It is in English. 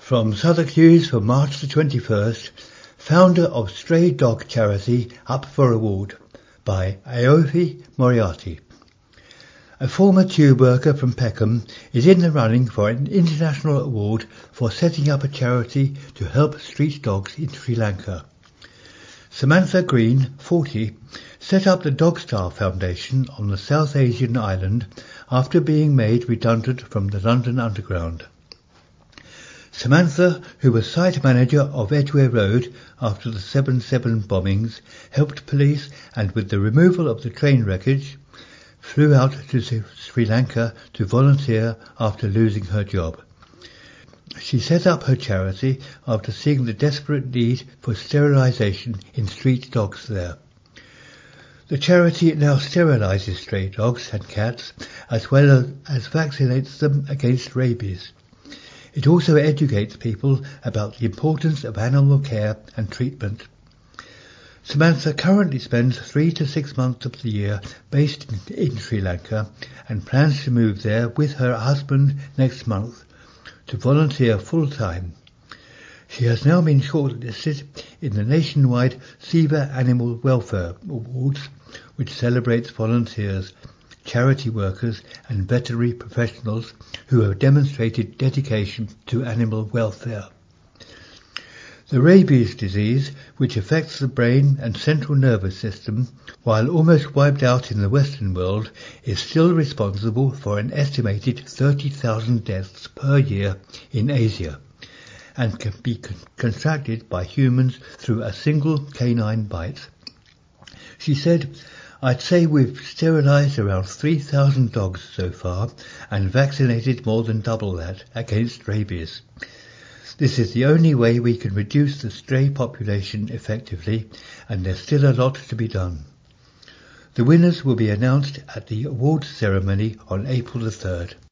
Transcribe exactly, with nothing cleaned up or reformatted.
From Southwark News for March the twenty-first, founder of Stray Dog Charity up for award by Aoife Moriarty. A former tube worker from Peckham is in the running for an international award for setting up a charity to help street dogs in Sri Lanka. Samantha Green, forty, set up the Dogstar Foundation on the South Asian island after being made redundant from the London Underground. Samantha, who was site manager of Edgware Road after the seven seven bombings, helped police and with the removal of the train wreckage, flew out to Sri Lanka to volunteer after losing her job. She set up her charity after seeing the desperate need for sterilisation in street dogs there. The charity now sterilises stray dogs and cats as well as, as vaccinates them against rabies. It also educates people about the importance of animal care and treatment. Samantha currently spends three to six months of the year based in, in Sri Lanka and plans to move there with her husband next month to volunteer full-time. She has now been shortlisted in the nationwide SEVA Animal Welfare Awards, which celebrates volunteers, charity workers and veterinary professionals who have demonstrated dedication to animal welfare. The rabies disease, which affects the brain and central nervous system, while almost wiped out in the Western world, is still responsible for an estimated thirty thousand deaths per year in Asia, and can be con- contracted by humans through a single canine bite. She said, "I'd say we've sterilised around three thousand dogs so far and vaccinated more than double that against rabies. This is the only way we can reduce the stray population effectively, and there's still a lot to be done." The winners will be announced at the awards ceremony on April the third.